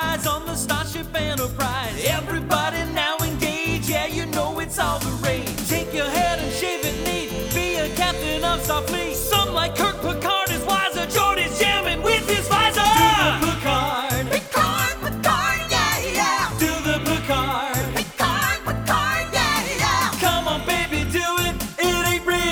rise on the Starship Enterprise. Everybody now engage, yeah, you know it's all the rage. Take your head and shave it neat, be a captain of Starfleet. Some like